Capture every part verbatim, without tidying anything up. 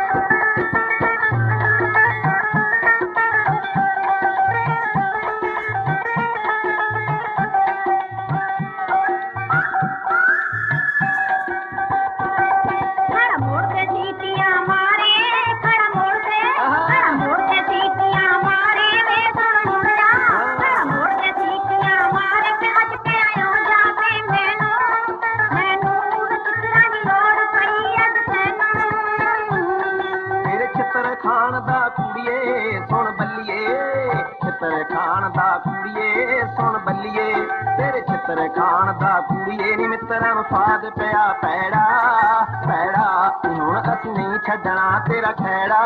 ਖਾਨ ਦਾ ਕੁੜੀਏ ਸੁਣ ਬੱਲੀਏ, ਛਿੱਤਰ ਖਾਨ ਦਾ ਕੁੜੀਏ ਸੁਣ ਬੱਲੀਏ, ਤੇਰੇ ਛਿੱਤਰ ਖਾਨ ਦਾ ਕੁੜੀਏ ਨੀ ਮਿੱਤਰਾਂ ਨੂੰ ਸਵਾਦ ਪਿਆ ਪੈੜਾ ਪੈੜਾ, ਹੁਣ ਅਸੀਂ ਨਹੀਂ ਛੱਡਣਾ ਤੇਰਾ ਖੈੜਾ।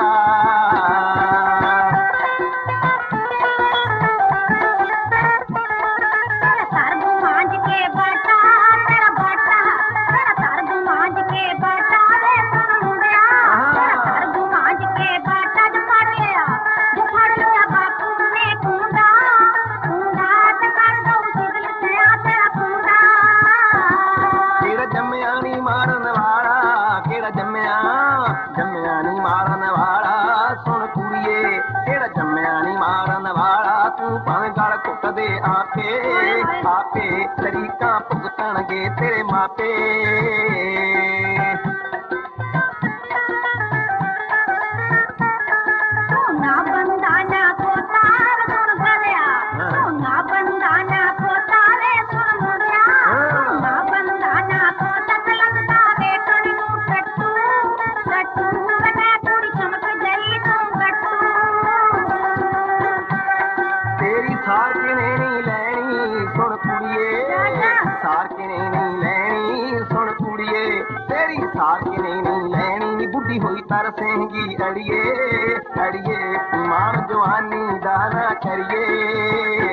ਮਾਰਨ ਵਾਲਾ ਕਿਹੜਾ ਜੰਮਿਆ ਜੰਮਿਆ ਨੀ ਮਾਰਨ ਵਾਲਾ, ਸੁਣ ਕੁੜੀਏ ਕਿਹੜਾ ਜੰਮਿਆ ਨੀ ਮਾਰਨ ਵਾਲਾ, ਤੂੰ ਭਾਵੇਂ ਗਲ ਘੁੱਟ ਦੇ ਆਪੇ ਆਪੇ ਤਰੀਕਾਂ ਭੁਗਤਣਗੇ ਤੇਰੇ ਮਾਪੇ। ਸਾਰ ਕਿਨੇ ਨਹੀਂ ਲੈਣੀ ਸੁਣ ਕੁੜੀਏ, ਸਾਰ ਕਿਨੇ ਨਹੀਂ ਲੈਣੀ ਸੁਣ ਕੁੜੀਏ, ਤੇਰੀ ਸਾਰ ਕਿਨੇ ਨਹੀਂ ਲੈਣੀ ਨੀ ਬੁੱਢੀ ਹੋਈ ਤਰਸੇਂਗੀ ਅੜੀਏ ਅੜੀਏ, ਮਾਣ ਜਵਾਨੀ ਦਾ ਨਾ ਕਰੀਏ।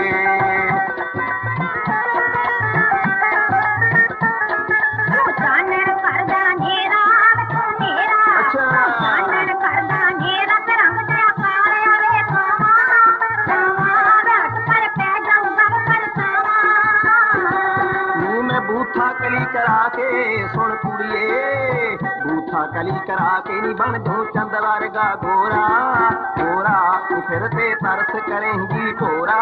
ਬੂਥਾ ਕਲੀ ਕਰਾ ਕੇ ਸੁਣ ਕੁੜੀਏ, ਬੂਥਾ ਕਲੀ ਕਰਾ ਕੇ ਨੀ ਬਣ ਜੋ ਚੰਦ ਵਰਗਾ ਗੋਰਾ ਗੋਰਾ, ਤੂੰ ਫਿਰ ਤੇ ਤਰਸ ਕਰੇਂਗੀ ਘੋਰਾ।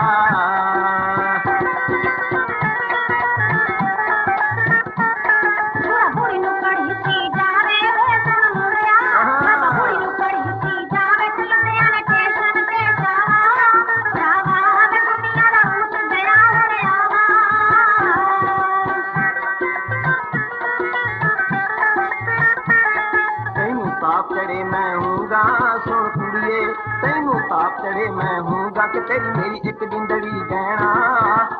ਤਾਪ ਚੜੇ ਮੈਂ ਹੂੰਗਾ ਸੁਣ ਕੁੜੀਏ, ਤੈਨੂੰ ਤਾਪ ਚੜੇ ਮੈਂ ਹੂੰਗਾ ਕਿ ਤੇਰੀ ਮੇਰੀ ਇੱਕ ਜਿੰਦੜੀ ਗਹਿਣਾ